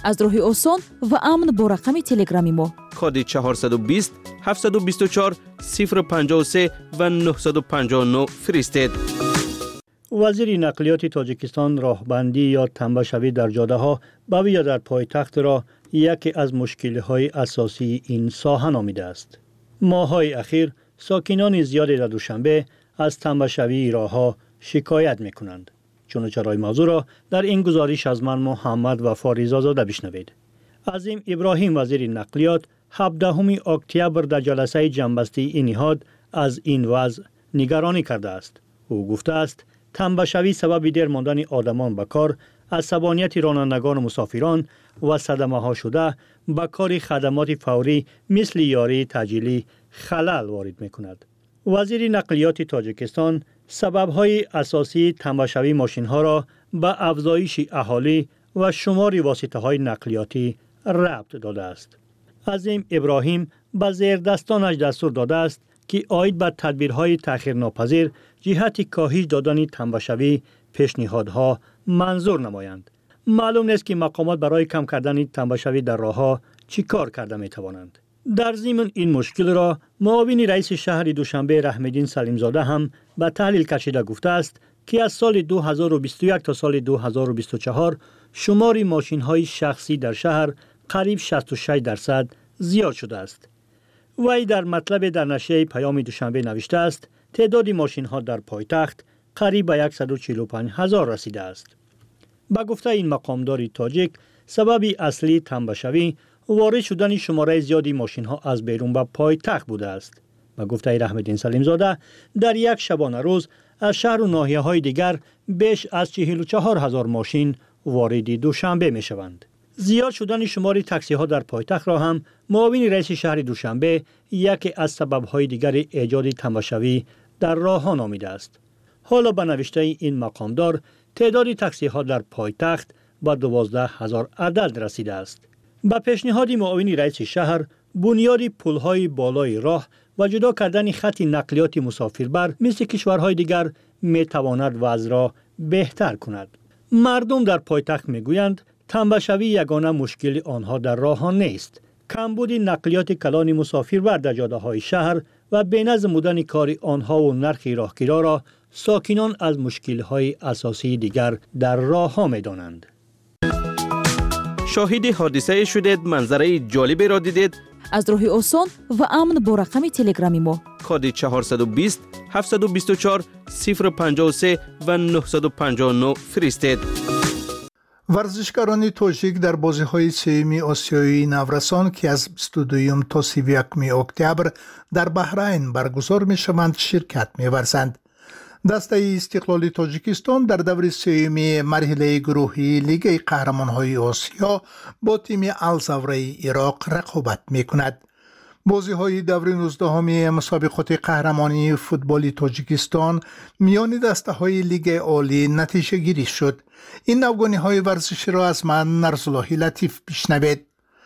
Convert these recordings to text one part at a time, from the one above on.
از راه آسان و امن با رقم تلگرامی ما. کد 420 724 053 و 959 فرستید. وزیر نقلیات تاجیکستان راهبندی یا تنبه‌شوی در جاده‌ها و یا در پایتخت را یکی از مشکل‌های اساسی این ساحه نامیده است. ماه‌های اخیر ساکنان زیادی در دوشنبه از تنبه‌شوی راه‌ها شکایت می‌کنند. چنانچه موضوع را در این گزارش از من محمد وفا ریزازاده بشنوید. عظیم ابراهیم وزیر نقلیات 17 اکتبر در جلسه جنبسته این نهاد از این وضع نگرانی کرده است. او گفته است تنبه‌شوی سبب دیر ماندن آدمان به کار، عصبانیت رانندگان و مسافران و صدمه‌ها شده به کار خدمات فوری مثل یاری تجهیزی خلل وارد می‌کند. وزیر نقلیات تاجیکستان سبب‌های اساسی تنبه‌شوی ماشین‌ها را به افزایش اهالی و شمار واسطه‌های نقلیاتی ربط داده است. عظیم ابراهیم به زیردستانش دستور داده است که عاید به تدبیرهای تأخیرناپذیر جهت کاهش دادن تنبه‌شوی پیشنهادها منظور نمایند. معلوم نیست که مقامات برای کم کردن تنبه‌شوی در راه‌ها چی کار کرده می توانند. در ضمن این مشکل را معاون رئیس شهر دوشنبه رحم‌الدین سلیمزاده هم به تحلیل کشیده گفته است که از سال 2021 تا سال 2024 شمار ماشین‌های شخصی در شهر قریب 66% زیاد شده است. وی در مطلب در نشریه پیام دوشنبه نوشته است تعداد ماشین‌ها در پایتخت قریب به 145,000 رسیده است. با گفته این مقامدار تاجیک سبب اصلی تنبه‌شوی وارد شدن شماره زیادی ماشین‌ها از بیرون به پایتخت بوده است. با گفته رحم‌الدین سلیمزاده در یک شبانه روز از شهر و ناحیه‌های دیگر بیش از 44,000 ماشین وارد دوشنبه می‌شوند. زیاد شدن شمار تاکسی‌ها در پایتخت را هم معاون رئیس شهر دوشنبه یکی از سبب‌های دیگر ایجاد تنبه‌شوی در راه‌ها نامیده است. حالا به نوشته این مقامدار تعداد تاکسی‌ها در پایتخت به 12,000 عدد رسیده است. با پیشنهاد معاون رئیس شهر بنیاد پل‌های بالای راه و جدا کردن خط نقلیات مسافربر مثل کشورهای دیگر می‌تواند وضع را بهتر کند. مردم در پایتخت می‌گویند تنبه‌شوی یگانه مشکل آنها در راه‌ها نیست. کمبود نقلیات کلان مسافربر در جاده‌های شهر و بی‌نظم بودن کار آنها و نرخ راهگیرا را ساکنان از مشکل‌های اساسی دیگر در راه‌ها می‌دانند. شاهد حادثه شدید، منظره جالبی را دیدید؟ از راه آسان و امن با رقم تلگرامی ما. کد 420 724 053 و 959 فرستید. ورزشکاران تاجیک در بازی‌های سوم آسیایی نورسان که از 22 تا 31 اکتبر در بحرین برگزار می‌شوند شرکت می‌ورزند. دسته استقلال تاجیکستان در دور سوم مرحله گروهی لیگ قهرمان‌های آسیا با تیم الزوره عراق رقابت می‌کند. بازی‌های دور 19 مسابقات قهرمانی فوتبال تاجیکستان میان دسته‌های لیگ عالی نتیجه گیری شد. این نوگانی‌های ورزشی را از من نرزالله لطیف بشنوید.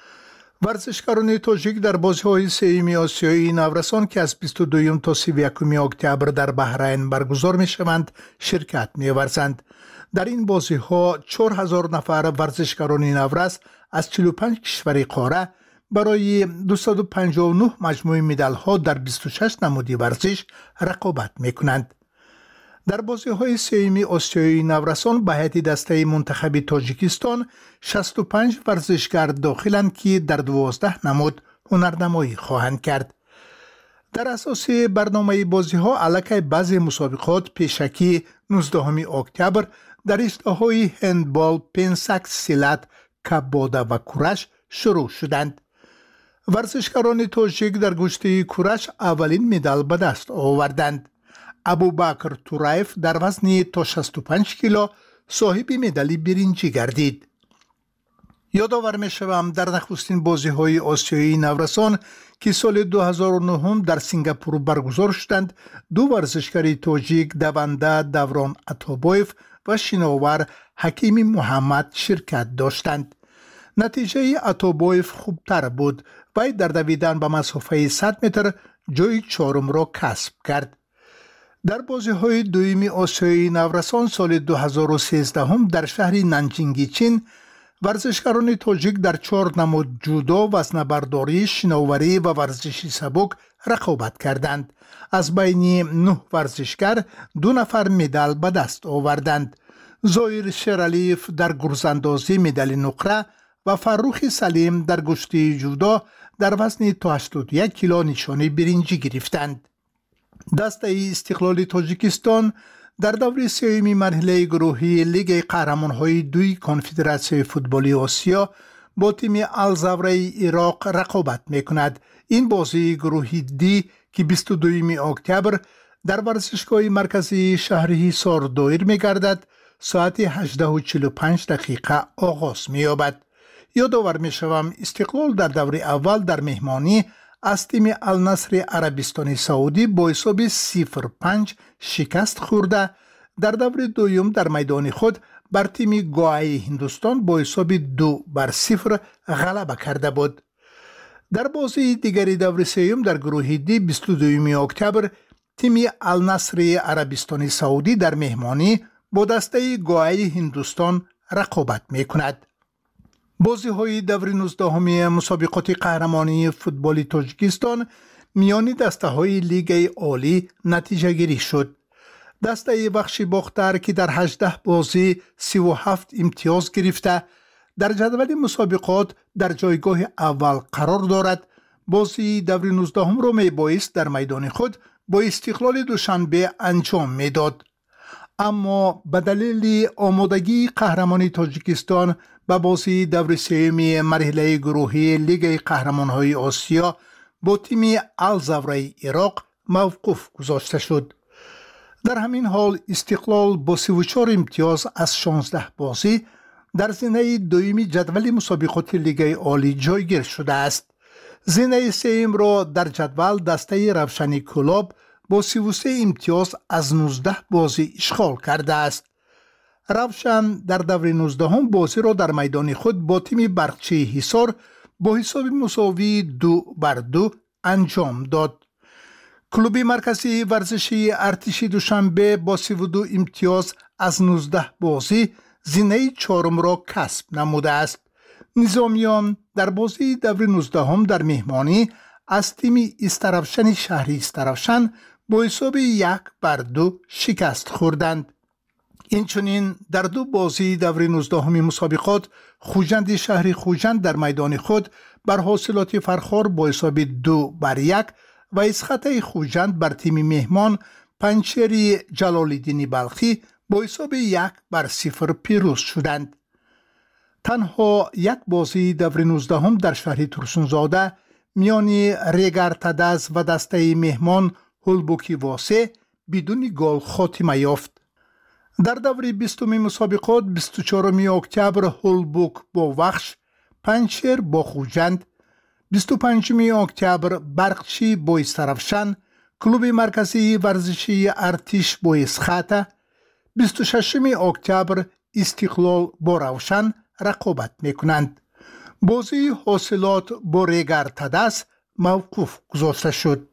ورزشکاران تاجیک در بازی‌های سوم آسیایی نورسان که از 22 تا 31 اکتبر در بحرین برگزار می‌شوند شرکت می‌ورزند. در این بازی‌ها 4000 نفر ورزشکاران نورس از 45 کشور قاره برای 259 مجموعه مدال‌ها در 26 نمودی ورزش رقابت می‌کنند. در بازی‌های سوم آسیایی نورسان به هیئت دسته منتخب تاجیکستان 65 ورزشکار داخلند که در 12 نمود هنرنمایی خواهند کرد. در اساس برنامه بازی‌ها الکی بعضی مسابقات پیشکی 19 اکتبر در رشته‌های هندبال، پنسک، سیلات، کباده و کورش شروع شدند. ورزشکاران تاجیک در گشته کورش اولین مدال به دست آوردند. ابوبکر تورایف در وزن تا 65 کیلو صاحب مدال برنجی گردید. یادآور می‌شوم در نخستین بازی‌های آسیایی نورسان که سال 2009 در سنگاپور برگزار شدند، دو ورزشکار تاجیک دونده دوران عطابایف و شناور حکیم محمد شرکت داشتند. نتیجه عطابایف خوبتر بود. وی در دویدن به مسافه 100 متر جای چهارم را کسب کرد. در بازی‌های دوم آسیایی نورسان سال 2013 در شهر نانجینگ چین ورزشکاران تاجیک در 4 نمود جودو، وزنه‌برداری، شناوری و ورزش سبک رقابت کردند. از بین 9 ورزشکار 2 نفر مدال به دست آوردند. ظاهر شیرالیف در گرزاندازی مدال نقره و فروخ سلیم در گشتی جودو در وزن تا 81 کیلو نشانه برنجی گرفتند. دسته استقلال تاجیکستان در دور سوم مرحله گروهی لیگ قهرمان‌های 2 کنفدراسیون فوتبالی آسیا با تیم الزاوره عراق رقابت می‌کند. این بازی گروهی دی که 22 اکتبر در ورزشگاه مرکزی شهر حصار دایر می‌گردد ساعت 18:45 آغاز می‌یابد. یادآور می‌شوم استقلال در دور اول در مهمانی از تیم النصر عربستان سعودی با حساب 0-5 شکست خورده در دور دوم در میدان خود بر تیم گوای هندوستان با حساب 2-0 غلبه کرده بود. در بازی دیگری دور سوم در گروه دی 22 اکتبر تیم النصر عربستان سعودی در مهمانی با دسته گوای هندوستان رقابت می‌کند. بازی های دور 19 مسابقات قهرمانی فوتبال تاجیکستان میان دسته های لیگ عالی نتیجه گیری شد. دسته بخشی باختر که در 18 بازی 37 امتیاز گرفته در جدول مسابقات در جایگاه اول قرار دارد، بازی دور 19 را میبایست در میدان خود با استقلال دوشنبه انجام میداد. اما به دلیل آمادگی قهرمانی تاجیکستان به بازی دور سوم مرحله گروهی لیگ قهرمان‌های آسیا با تیم الزاوره عراق موقوف گذاشته شد. در همین حال استقلال با 34 امتیاز از 16 بازی در زینه دوم جدول مسابقات لیگ عالی جایگیر شده است. زینه سوم را در جدول دسته روشنی کلاب با 33 امتیاز از 19 بازی اشغال کرده است. روشن در دور 19 بازی را در میدان خود با تیم برقچی حصار با حساب مساوی 2-2 انجام داد. کلوب مرکزی ورزشی ارتش دوشنبه با 32 امتیاز از 19 بازی زینه چهارم را کسب نموده است. نظامیان در بازی دور 19 در مهمانی از تیم استرافشن شهری استرافشن با حساب 1-2 شکست خوردند. اینچنین در 2 بازی دور 19 مسابقات خوجند شهری خوجند در میدان خود بر حاصلات فرخار با حساب 2-1 و اسخطه خوجند بر تیم مهمان پنچری جلال‌الدین بلخی با حساب 1-0 پیروز شدند. تنها یک بازی دور 19 در شهر ترسونزاده میان ریگر تدز و دسته مهمان هولبوکی واسه بدون گل خاتمه یافت. در دور 20 مسابقات 24 اکتبر هولبوک با وخش، پنچر با خوجند، 25 اکتبر برقچی با استرافشن، کلوب مرکزی ورزشی ارتش با اسخطه، 26 اکتبر استقلال با روشن رقابت میکنند. بازی حاصلات با ریگر تدس موقوف گذاشته شد.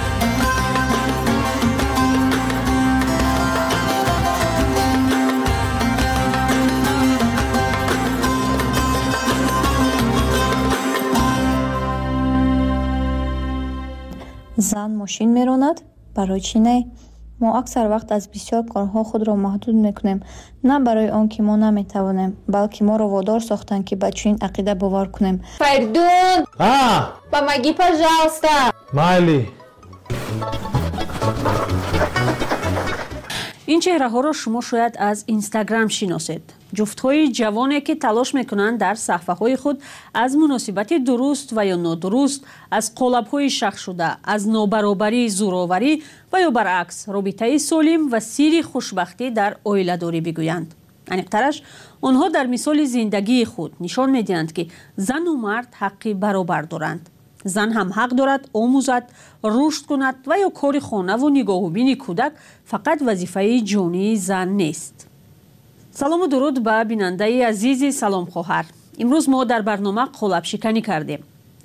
зан мошин меронад? барои чӣ не? мо аксар вақт аз бисёр корҳо худро маҳдуд мекунем, на барои он ки мо наметавонем, балки моро водор сохтанд ки ба чунин ақида бовар кунем. Фаридун! Помоги, пожалуйста! Майли! ин чеҳраҳоро шумо шояд аз Instagram шиносед. ҷуфтҳои ҷавоне ки талош мекунанд дар саҳфаҳои худ аз муносибати дуруст ва ё нодуруст, аз қолабҳои шахшуда, аз нобаробарӣ, зӯроварӣ ва ё баръакс робитаи солим ва сирри хушбахтӣ дар оиладорӣ бигӯянд. аниқтараш, онҳо дар мисоли зиндагии худ нишон медиҳанд ки зану мард ҳаққи баробар доранд. зан ҳам ҳақ дорад омӯзад, рушд кунад ва ё кори хонаву нигоҳубини кӯдак фақат вазифаи ҷонии зан нест. салому дуруд ба бинандаи азизи салом хоҳар. имрӯз мо дар барнома қолабшиканӣ кардем.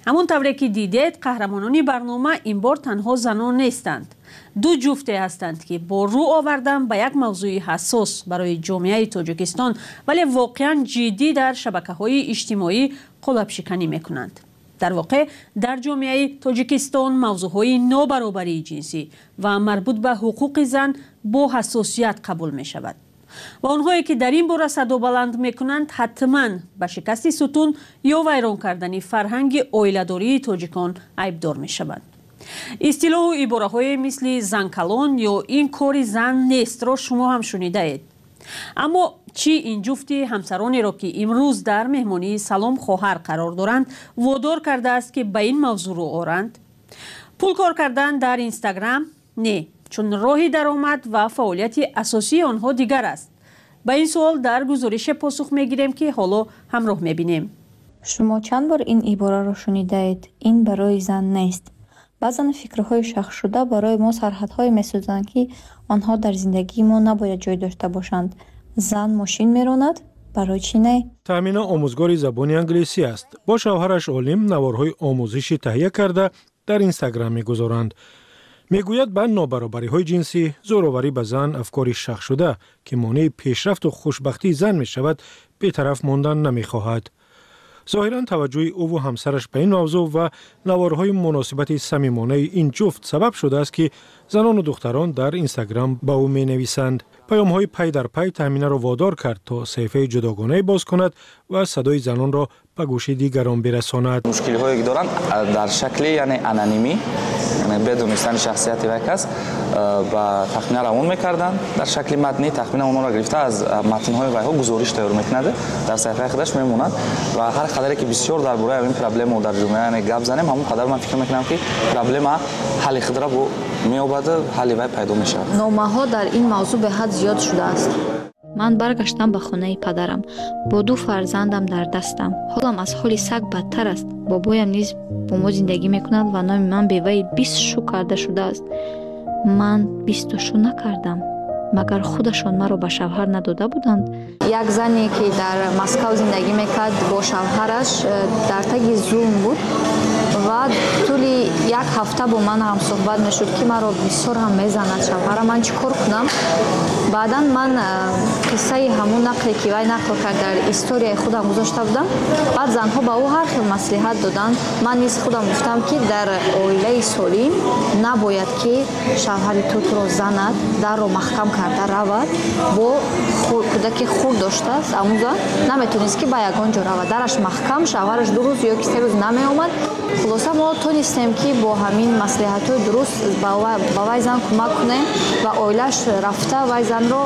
ҳамон тавре ки дидед, қаҳрамонони барнома ин бор танҳо занон нестанд. ду ҷуфте ҳастанд ки бо рӯ овардан ба як мавзӯи ҳассос барои ҷомеаи Тоҷикистон, вале воқеан ҷиддӣ дар шабакаҳои иҷтимоӣ қолабшиканӣ мекунанд. дар воқеъ дар ҷомеаи Тоҷикистон мавзӯъҳои нобаробарии ҷинсӣ ва марбут ба ҳуқуқи зан бо ҳассосият қабул мешавад. ва онҳое ки дар ин бора садо баланд мекунанд, ҳатман ба шикасти сутун ё вайрон кардани фарҳанги оиладории тоҷикон айбдор мешаванд. истилоҳу ибораҳое мисли занкалон ё ин кори зан нестро шумо ҳам шунидаед. аммо чӣ ин ҷуфти ҳамсаронеро ки имрӯз дар меҳмонии Салом хоҳар қарор доранд, водор кардааст ки ба ин мавзӯъ рӯ оранд? пул кор кардан дар Инстаграм? Не, чун роҳи даромад ва фаъолияти асосии онҳо дигар аст. ба ин суол дар гузорише посух мегирем ки ҳоло ҳамроҳ мебинем. шумо чанд бор ин ибораро шунидаед? Ин барои зан нест. баъзан фикрҳои шахшшуда барои мо сарҳадҳое месозанд ки онҳо дар зиндагии мо набояд ҷой дошта бошанд. зан мошин меронад? барои чӣ не? таъмина омӯзгори забони англисӣ аст. бо шавҳараш Олим наворҳои омӯзишӣ таҳия карда дар Инстаграм мегузоранд. мегӯяд ба нобаробариҳои ҷинсӣ, зӯроварӣ ба зан афкори шахшшуда ки монеи пешрафту хушбахтии зан мешавад, бетараф мондан намехоҳад. зоҳиран таваҷҷӯҳи ӯву ҳамсараш ба ин мавзӯъ ва наворҳои муносибати самимонаи ин ҷуфт сабаб шудааст ки занону духтарон дар Инстаграм ба ӯ менависанд. паёмҳои пай дар пай таъминаро водор кард то саҳифаи ҷудогонаи боз кунад ва садои занонро ба гӯши дигарон бирасонад. мушкилиҳое ки доранд дар шакли анонимӣ, бедонистани шахсияти вай кас ба тахмина равон мекарданд. дар шакли матнӣ тахмина онро гирифта аз матнҳои вайҳо гузориш тайёр мекунад, дар саҳифаи худаш мемонад ва ҳар қадаре ки бисёр дар бораи ин проблема дар ҷомеа гап занем, ҳамон қадар ман фикр мекунам ки проблема ҳалли худро меёбад, ҳалли вай пайдо мешавад. номаҳо дар ин мавзӯъ беҳад зиёд шудааст. ман баргаштам ба хонаи падарам. бо ду фарзандам дар дастам. ҳолам аз ҳоли саг бадтар аст. бобоям низ бо мо зиндагӣ мекунад ва номи ман беваи 20 шу карда шудааст. ман 20 шу накардам. магар худашон маро ба шавҳар надода буданд? як зане ки дар Москав зиндагӣ мекард бо шавҳараш дар таги зулм буд ва тӯли як ҳафта бо ман ҳам суҳбат мешуд ки маро бисёр ҳам мезанад шавҳарам, ман чӣ кор кунам? баъдан ман қиссаи ҳамун нақле ки вай нақл кард дар историяи худам гузошта будам. баъд занҳо ба ӯ ҳар хел маслиҳат доданд. ман низ худам гуфтам ки дар оилаи солим набояд ки шавҳари туро занад, дарро маҳкам карда равад, бо кӯдаки хурд доштааст, амуза наметонист ки ба ягон ҷо равад, дараш маҳкам, шавҳараш 2 рӯз ё ки 3 рӯз намеомад. хулоса мо тонистем ки бо ҳамин маслиҳатҳои дуруст ба вай зан кӯмак кунем ва оилаш рафта вай занро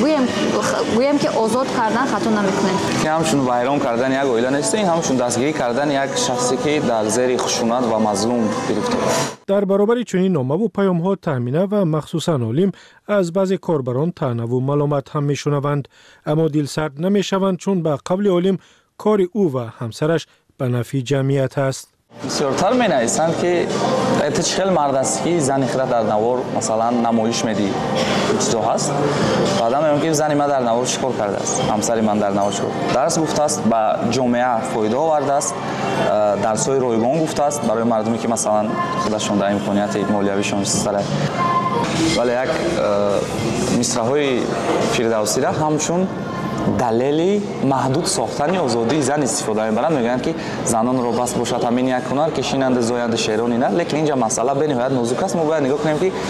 гӯем ки озод кардан хато намекунем. ҳамчун вайрон кардан як оила нест, ин ҳамчун дастгирӣ кардан як шахсе ки дар зери хушунат ва мазлум гирифтор аст. дар баробари чунин номаву паёмҳо таъмина ва махсусан Олим аз баъзе корбарон таънаву маломат ҳам мешунаванд, аммо дилсард намешаванд, чун ба қавли Олим кори ӯ ва ҳамсараш ба нафъи ҷамъият аст. бисёртар менависанд ки эта чӣ хел мард аст ки зани хира дар навор масалан намоиш медиҳи чизо ҳаст. баъдан меён ки зани ман дар навор чӣ кор кардааст, ҳамсари ман дар навор чӣ кор дарс гуфтааст, ба ҷомеа фоида овардааст, дарсҳои ройгон гуфтааст барои мардуме ки масалан худашон дар имконияти молиявишон истара. вале як мисраҳои фирдавсира ҳамчун далели маҳдуд сохтани озодии зан истифода мебаранд. мегӯянд ки занонро бас бошад ҳамин як ҳунар ки шинанде зоянде шерони нар, лекин инҷа масъала бениҳоят нозук аст. мо бояд нигоҳ кунем ки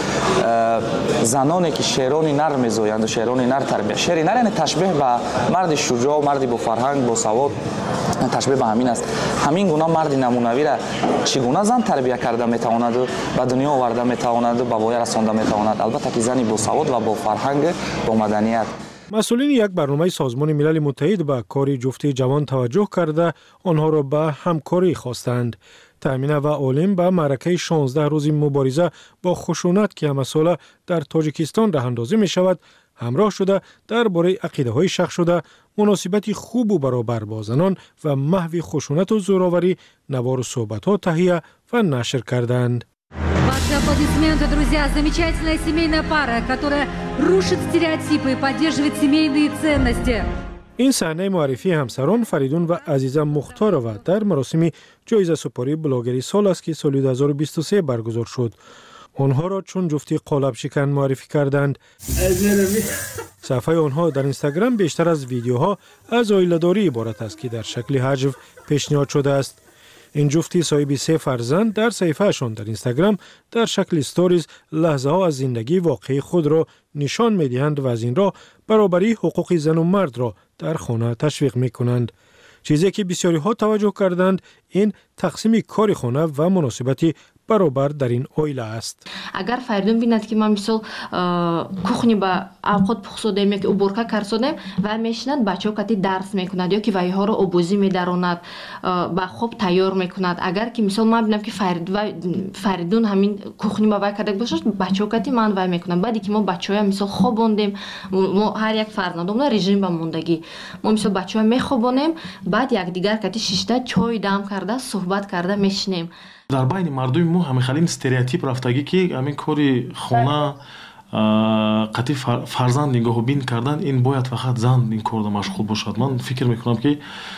заноне ки шерони нар мезоянду шерони нар тарбия, шери нар яъне ташбеҳ ба марди шуҷоъ, марди бо фарҳанг, бо савод, ташбеҳ ба ҳамин аст. ҳамин гуна марди намунавира чӣ гуна зан тарбия карда метавонаду ба дунё оварда метавонаду ба воя расонда метавонад? албатта ки зани бо савод ва бо фарҳанг, бо маданият. масъулини як барномаи Созмони Милали Муттаҳид ба кори ҷуфти ҷавон таваҷҷӯҳ карда, онҳоро ба ҳамкорӣ хостанд. таъмина ва Олим ба маъракаи 16 рӯзи мубориза бо хушунат ки ҳамасола дар Тоҷикистон раҳандозӣ мешавад, ҳамроҳ шуда дар бораи ақидаҳои шахшшуда, муносибати хубу баробар бо занон ва маҳви хушунату зӯроварӣ навору суҳбатҳо таҳия ва нашр карданд. Ваши аплодисменты, друзья. Замечательная семейная пара, которая рушит стереотипы и поддерживает семейные ценности. این صحنه معرفی همسران فریدون و عزیزه مختارова در مراسم جایزه سپاری بلاگری سال است که سال 2023 برگزار شد. آنها را چون جفتی قالب شکن معرفی کردند. صفحه آنها در اینستاگرام بیشتر از ویدیوها از عائله‌داری عبارت است که در شکل هجو پیشنهاد شده است. این جفتی صاحب 3 فرزند در صفحه‌شان در اینستاگرام در شکل استوریز لحظه ها از زندگی واقعی خود را نشان می‌دهند و از این را برابری حقوق زن و مرد را در خانه تشویق می‌کنند. چیزی که بسیاری ها توجه کردند این تقسیم کار خانه و مناسبتی برابر در این عائله است. اگر فریدون بیند که من مثلا کухні با اوقات پخسودیم یا که уборка کردیم و میشند بچه‌ها کتی درس میکند یا که وایها رو آبوزی میداروند با خوب تیار میکند. اگر که مثلا من ببینم که فریدون همین کухні با وای کرده باشه بچه‌ها کتی من وای میکنم. بعدی که ما بچه‌ها مثلا خوابوندیم ما هر یک فرزندمون رژیم با موندگی ما مثلا بچه‌ها میخوابونیم بعد یک دیگر کتی شیشته چای دم کرده صحبت کرده میشنیم. дар байни мардуми мо ҳамехел ин стереотип рафтагӣ ки ҳамин кори хона қатъи фарзанд нигоҳубин кардан ин бояд фақат зан ин корда машғул бошад. ман фикр мекунам ки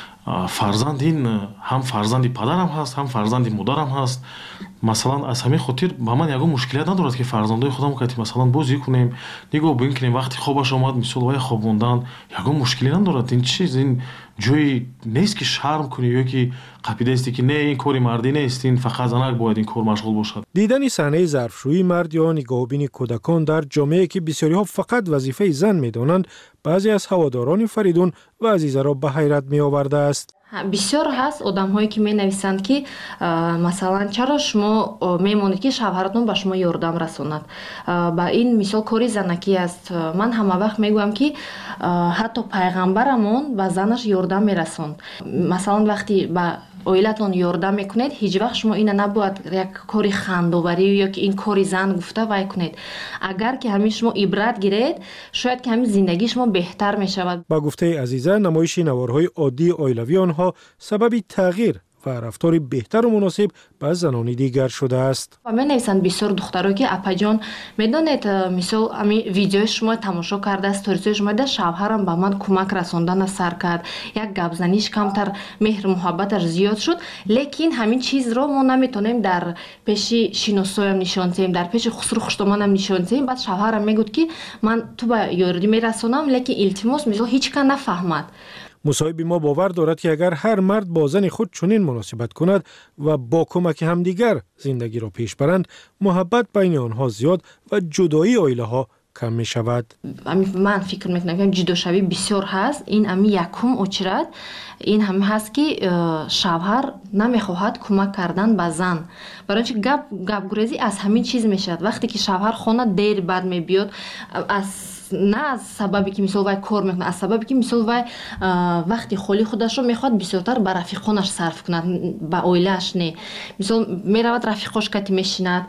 фарзанд ин ҳам фарзанди падарам ҳаст ҳам фарзанди модарам ҳаст. масалан аз ҳамин хотир ба ман ягон мушкилият надорад ки фарзандои худам кати масалан бозӣ кунем нигоҳ бин кунем вақти хобаш омад мисол вай хобондан ягон мушкилӣ надорад. ин чиз ин ҷои нест ки шарм кунӣ ё ки қапидаисти ки не ин кори мардӣ нест ин фақат занак бояд ин кор машғул бошад. дидани саҳнаи зарфшӯии мард ё нигоҳубини кӯдакон дар ҷомеае ки бисёриҳо фақат вазифаи зан медонанд баъзе аз ҳаводорони фаридун ва азизаро ба ҳайрат меовардааст. бисёр ҳаст одамҳое ки менависанд ки масалан чаро шумо мемонед ки шавҳаратон ба шумо ёрдам расонад. ба ин мисол кори занакӣ аст. ман ҳама вақт мегӯям ки ҳатто пайғамбарамон ба занаш ёрдам мерасонд. масалан вақти ба оилатон ёрдам мекунед ҳеҷ вақт шумо ина набояд як кори хандоварӣ ё ки ин кори зан гуфта вай кунед. агар ки ҳамин шумо ибрат гиред шояд ки ҳамин зиндагии шумо беҳтар мешавад. ба гуфтаи азиза намоиши наворҳои оддии оилавии онҳо сабаби тағйир ва рафтори беҳтару муносиб ба занони дигар шудааст. ва менависанд бисёр духтаро ки апаҷон медонед мисол ами видеои шумо тамошо карда сторисои шумо да шавҳарам ба ман кӯмак расондана сар кард як гапзаниш камтар меҳру муҳаббаташ зиёд шуд. лекин ҳамин чизро мо наметонем дар пеши шиносоям нишон диҳем дар пеши хусру хуштоманам нишон диҳем. баъд шавҳарам мегӯд ки ман ту ба ёрдӣ мерасонам лекин илтимос мисол ҳеҷ кан нафаҳмад. مصاحبی ما باور دارد که اگر هر مرد با زن خود چنین مناسبت کند و با کمک همدیگر زندگی را پیش برند محبت بین آنها زیاد و جدایی عائله ها کم می شود. من فکر میکنم که جداشوی بسیار هست. این امی یکم اچرد این هم هست که شوهر نمیخواهد کمک کردن به زن. برای اینکه گپ گریزی از همین چیز میشد. وقتی که شوهر خانه دیر بعد میبیاد از نه از سببی که مثلا وای کار میکنه از سببی که مثلا وای وقتی خالی خودش رو میخواد بسیارتر به رفیقانش صرف کند به عائله‌اش نه. مثلا میرود رفیقاش کتی میشیند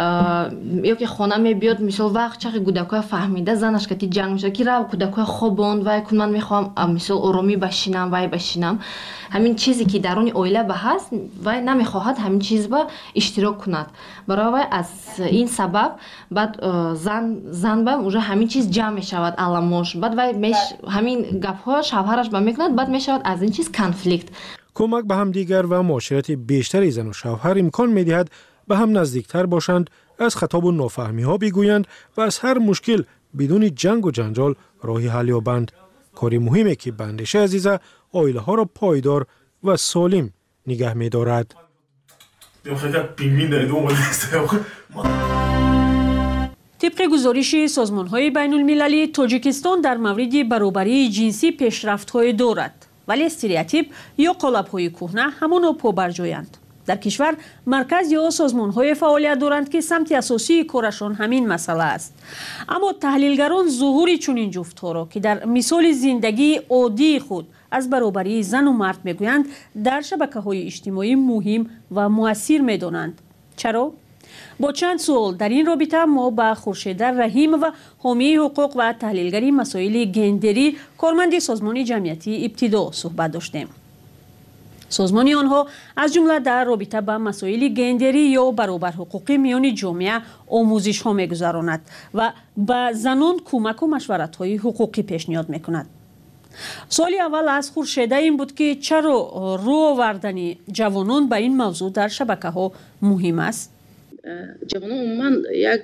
یا که خانه میبیاد مثلا وقت چقدر کودکای فهمیده زنش کتی جنگ میشه که رو کودکای خوابوند وای کن من میخوام مثلا آرامی بشینم وای بشینم. همین چیزی که درون عائله به هست وای نمیخواهد همین چیز با اشتراک کند. برای وای از این سبب بعد زن با اونجا همین چیز جمع میشود علامش. بعد وای همین گپ‌ها شوهرش با میکند بعد میشود از این چیز کنفلیکت. کمک به هم دیگر و معاشرت بیشتری زن و شوهر امکان میدهد به هم نزدیکتر باشند، از خطاب و نافهمی ها بگویند و از هر مشکل بدون جنگ و جنجال راهی حل یابند. کاری مهمه که به اندیشه عزیزه عائله ها را پایدار و سالم نگه می‌دارد. طبق گزارش سازمان‌های بین‌المللی تاجیکستان در مورد برابری جنسی پیشرفت‌های دارد، ولی استریوتیپ یا قالب‌های کهنه همانا پابرجایند. در کشور مرکز یا سازمان‌های فعالیت دارند که سمت اساسی کارشان همین مسئله است. اما تحلیلگران ظهور چنین جفت‌ها را که در مثال زندگی عادی خود از برابری زن و مرد میگویند در شبکه‌های اجتماعی مهم و مؤثر می‌دانند. چرا؟ با چند سوال در این رابطه ما با خورشید رحیم و حامی حقوق و تحلیلگری مسائل گندری کارمند سازمان جمعیتی ابتدا صحبت داشتیم. سازمان آنها از جمله در رابطه با مسائل گندری یا برابر حقوقی میان جامعه آموزش ها میگذراند و به زنان کمک و مشورت های حقوقی پیشنهاد میکند. سوالی اول از خورشیده این بود که چرا رو آوردن جوانان به این موضوع در شبکه ها مهم است؟ جوانان عموما یک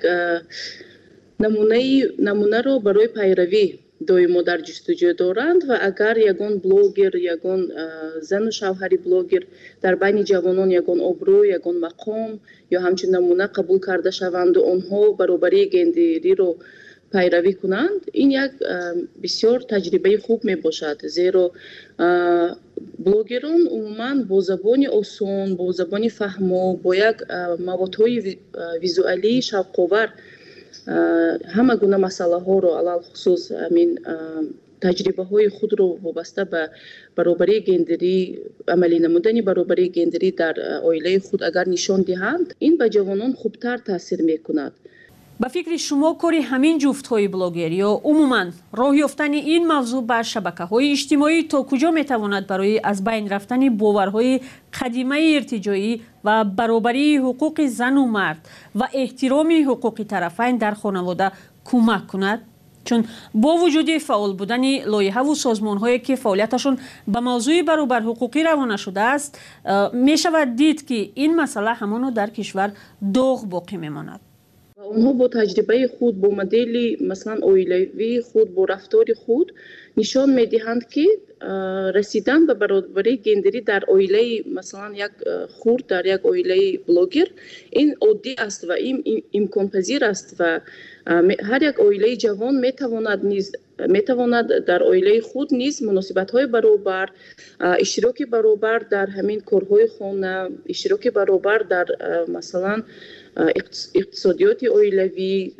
نمونه رو برای پیروی دویمو در جستجو دارند و اگر یگان بلوگر، یگان زن و شوهری بلوگر در بین جوانان یگان ابرو، یگان مقام یا همچنین نمونه قبول کرده شوند و آنها برابری گندری رو پیروی کنند، این یک بسیار تجربه خوب می باشد، زیرا بلوگران عموما با زبان آسان، با زبان فهمو، با یک موادهای ویزوالی شوق‌آور همه گونه مسئله ها رو علال خصوص تجربه های خود رو وابسته به برابری گندری، عملی نمودن برابری گندری در عائله خود اگر نشان دهند، این به جوانان خوبتر تاثیر میکند. به فکر شما کاری همین جفت های بلاگر یا عموما راه یافتن این موضوع بر شبکه های اجتماعی تا کجا میتواند برای از بین رفتن باورهای قدیمه ارتجاعی و برابری حقوق زن و مرد و احترام حقوق طرفین در خانواده کمک کند؟ چون با وجود فعال بودن لایحه و سازمان هایی که فعالیتشون به موضوع برابر حقوقی روانه شده است، می شود دید که این مسئله همانو در کشور داغ باقی میماند. اونها با تجربه خود، با مدل مثلا عائلوی خود، با رفتار خود نشان میدهند که رسیدن به برابری گندری در عائله مثلا یک خرد، در یک عائله بلوگر، این عادی است و این امکان پذیر است و هر یک عائله جوان میتواند در عائله خود نیز مناسبت های برابر، اشتراک برابر در همین کارهای خانه، اشتراک برابر در مثلا اقتصادیات عائلوی،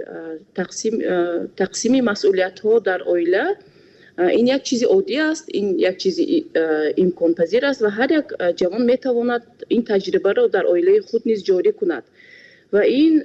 تقسیم مسئولیت ها در عائله، این یک چیز عادی است، این یک چیز امکان پذیر است و هر یک جوان میتواند این تجربه را در عائله خود نیز جاری کند و این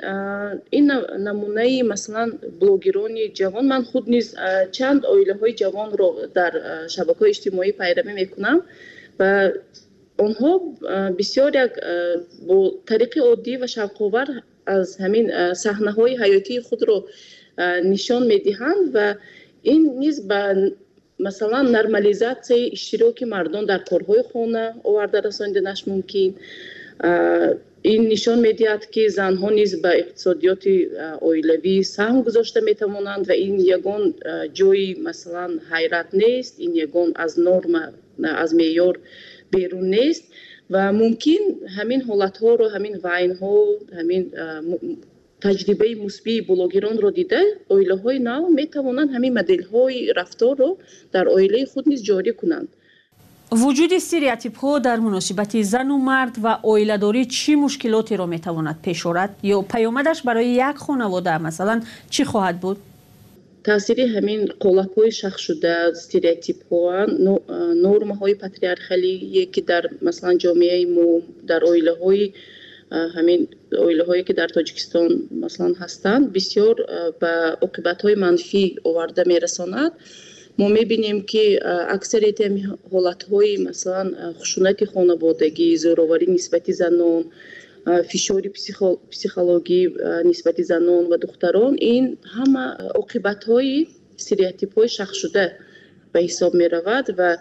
نمونه مثلا بلوگران جوان، من خود نیز چند عائله های جوان را در شبکه‌های اجتماعی پیروی میکنم و آنها بسیار یک با طریق عادی و شوق‌آور از همین صحنه‌های حیاتی خود را نشان میدهند و این نیز به مثلا نرمالیزاسیون اشتراک مردان در کارهای خانه آورده رساندنش ممکن. این نشان میدهد که زنها نیز به اقتصادیات عائلوی سهم گذاشته میتوانند و این یگان جای مثلا حیرت نیست، این یگان از نرم، از معیار بیرون نیست و ممکن همین حالت ها رو، همین وین ها، همین تجربه مثبت بلوگران رو دیده عائله های نو می توانند همین مدل های رفتار رو در عائله خود نیز جاری کنند. وجود استریوتیپ ها در مناسبت زن و مرد و عائله داری چی مشکلاتی رو می تواند پیش آورد یا پیامدش برای یک خانواده مثلا چی خواهد بود؟ تاثیر همین قالب های شخص شده، استریوتیپ ها، نرم های پاتریارخالی که در مثلا جامعه ما، در عائله های همین عائله هایی که در تاجیکستان مثلا هستند بسیار به عاقبت های منفی آورده میرساند. ما میبینیم که اکثریت حالت های مثلا خشونت خانوادگی، زوراوری نسبت زنان، فشار پسیخولوژی نسبت زنان و دختران، این همه عاقبت های استریوتیپ های شخص شده به حساب می رود و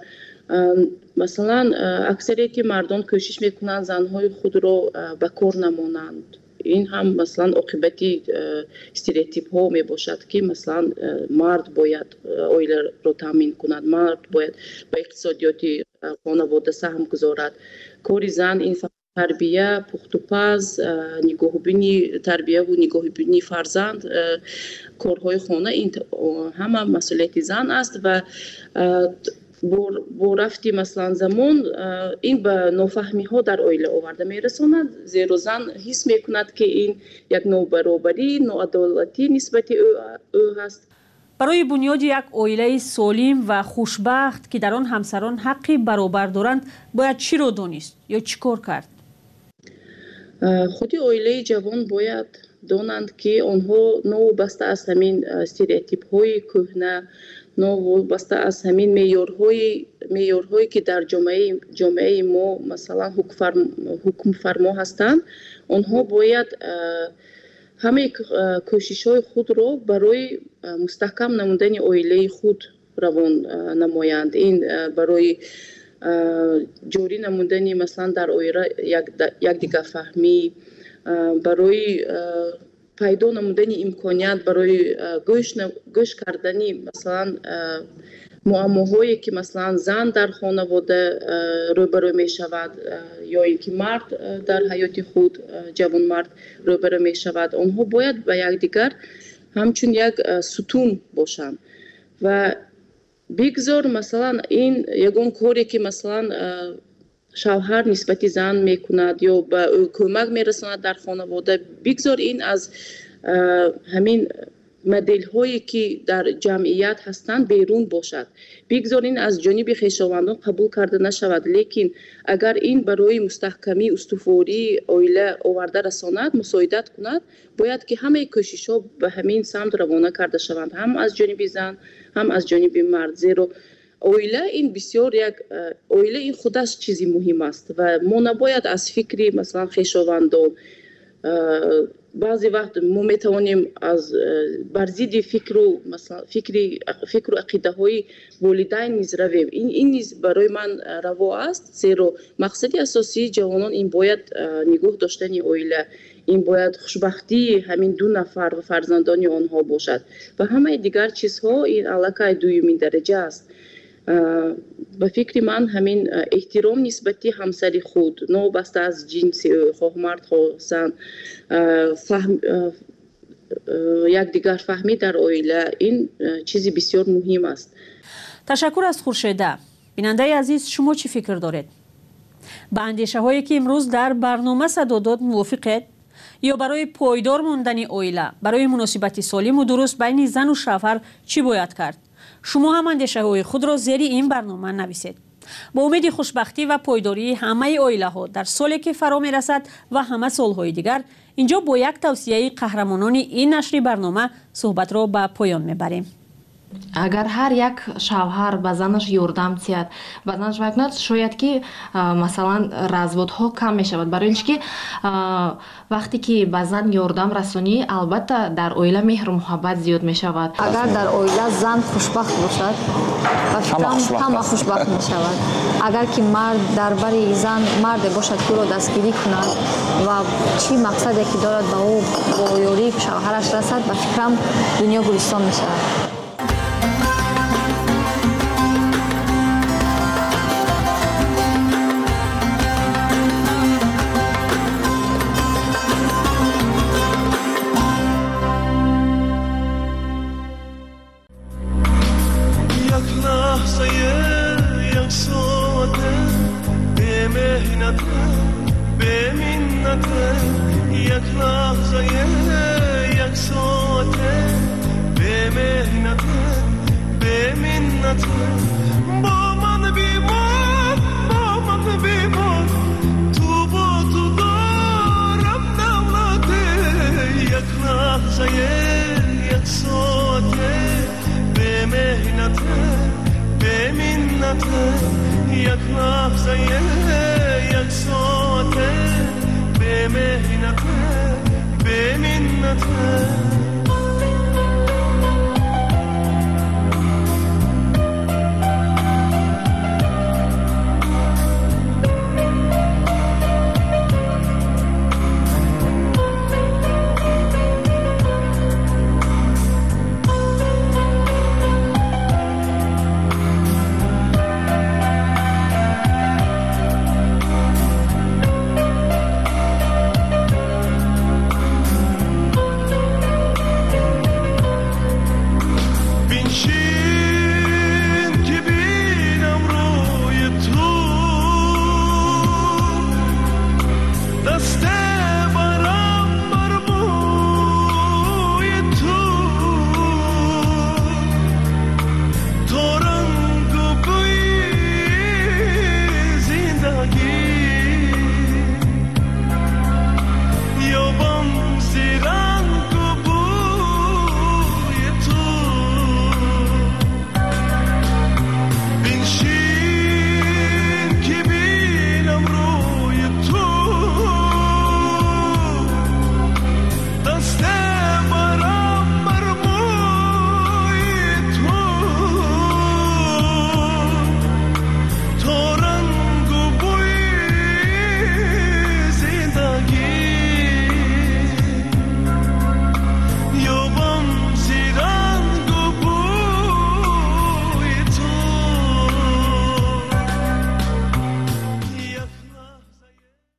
مثلا اکثریت مردان کوشش میکنند زنهای خود را به کار نمانند. این هم مثلا عاقبت استریوتیپ ها می باشد که مثلا مرد باید عائله را تامین کند، مرد باید به اقتصادیات خانواده سهم گذارد. کار زن این تربیه، پخت و پز، نگاهبینی تربیه و نگاهبینی فرزند، کارهای خانه، این همه مسئولیت زن است و با رفتی مثلا زمان این به نافهمی ها در عائله آورده میرساند، زیرا زن حس میکند که این یک نابرابری، ناعدالتی نسبت او هست. برای بنیاد یک عائله سالم و خوشبخت که در آن همسران حقی برابر دارند باید چی را دانست یا چی کار کرد؟ خودی عائله جوان باید دانند که آنها نوابسته از همین استریوتیپ های کهنه، نوابسته از همین معیارهایی که در جامعه ما مثلا حکم فرما هستند، آنها باید همه کوشش های خود را برای مستحکم نمودن عائله خود равон намоянд. Ин барои ҷорӣ намудани масалан дар оила якдигарфаҳмӣ, барои пайдо намудани имконият барои гӯш кардани масалан муаммоҳое ки масалан зан дар хонавода рӯбарӯ мешавад ё ин ки мард дар ҳаёти худ ҷавонмард рӯбарӯ мешавад, онҳо бояд ба якдигар ҳамчун як сутун бошанд ва бигзор масалан ин ягон коре ки масалан шавҳар нисбати зан мекунад ё ба ӯ кӯмак мерасонад дар хонавода, бигзор ин аз ҳамин моделҳое ки дар ҷамъият ҳастанд берун бошад. Бигзор ин аз ҷониби хешовандон қабул карда нашавад, лекин агар ин барои мустаҳкамӣ устувории оила оварда расонад, мусоидат кунад, бояд ки ҳамаи кӯшишҳо ба ҳамин самт равона карда шаванд, ҳам аз ҷониби зан, ҳам аз ҷониби мард. Зеро оила ин бисёр як оила ин худаш чизи муҳим аст ва мо набояд аз фикри масалан хешовандон баъзе вақт мо метавонем аз бар зидди фикру ақидаҳои волидайн низ равем. Ин низ барои ман раво аст, зеро мақсади асосии ҷавонон ин бояд нигоҳ доштани оила, ин бояд хушбахтии ҳамин ду нафар ва фарзандони онҳо бошад ва ҳамаи дигар чизҳо ин аллакай дуюмин дараҷа аст. ба фикри ман ҳамин эҳтиром нисбати ҳамсари худ, новобаста аз ҷинси ӯ, хоҳ мард хоҳ зан, якдигар фаҳмӣ дар оила, ин чизи бисёр муҳим аст. ташаккур аз хуршеда. бинандаи азиз, шумо чӣ фикр доред? ба андешаҳое ки имрӯз дар барнома садо дод мувофиқед? ё барои пойдор мондани оила, барои муносибати солиму дуруст байни зану шавҳар чӣ бояд кард? шумо ҳам андешаҳои худро зери ин барнома нависед. бо умеди хушбахтӣ ва пойдории ҳамаи оилаҳо дар соле ки фаро мерасад ва ҳама солҳои дигар, инҷо бо як тавсияи қаҳрамонони ин нашри барнома суҳбатро ба поён мебарем. агар ҳар як шавҳар ба занаш ёрдам диҳад, ба занаш вакнад, шояд ки масалан разводҳо кам мешавад, барои ин ки вақте ки ба зан ёрдам расонӣ, албатта дар оила меҳру муҳаббат зиёд мешавад. агар дар оила зан хушбахт бошад, ба фикрам ҳама хушбахт мешавад. агар ки мард дар бари зан марде бошад ки ӯро дастгирӣ кунад ва чӣ мақсаде ки дорад ба ӯ бо ёрии шавҳараш расад, ба фикрам дунё гулистон мешавад. به